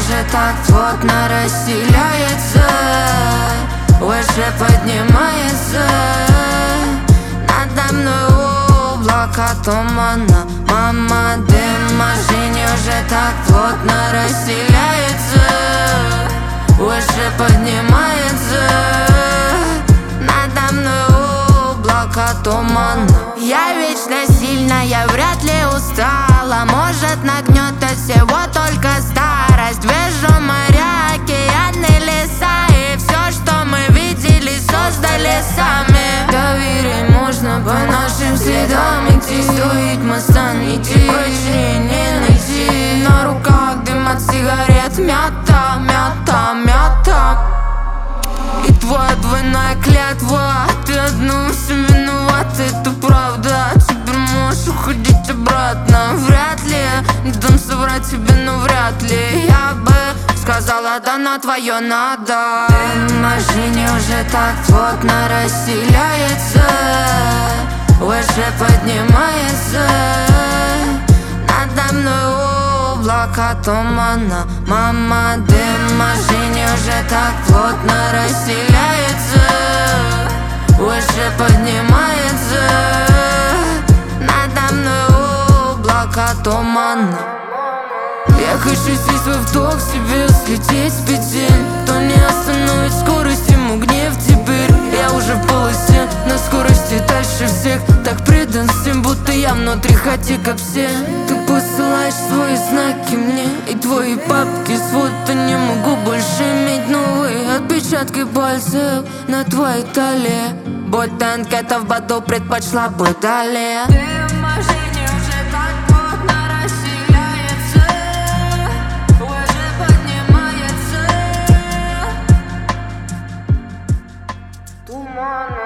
уже так плотно расселяется, выше поднимается. Надо мной облако тумана, мама, дым в машине уже так плотно расселяется, выше поднимается. Надо мной облако тумана. Я вечно сильная, вряд ли устала. Может, нагнет от всего только старость. Вижу моря, океаны, леса, и все, что мы видели, создали сами. Доверие можно по нашим следам идти. Стоит моста идти, прочнее не найти. На руках дым от сигарет, мята, мята, мята. И твоя двойная клятва, ты одну всем виноват, это правда. Теперь можешь уходить обратно. Вряд ли, не дам соврать тебе, но вряд ли я бы сказала, да на твое надо. Дым в машине уже так плотно расселяется, выше поднимается. Надо мной облако тумана, мама, дым в машине уже так плотно расселяется, выше поднимается. Надо мной облако тумана. Я хочу весь свой вдох себе слететь с петель. То не остановить скорость, ему гнев теперь. Я уже в полосе, на скорости дальше всех. Так предан всем, будто я внутри хати, как все. Ты посылаешь свои знаки мне, и твои папки свод. Не могу больше иметь новые отпечатки пальцев на твоей талии. Будто анкета в баду предпочла бы далее. Ты в машине уже так плотно расселяется, уже поднимается. Туман.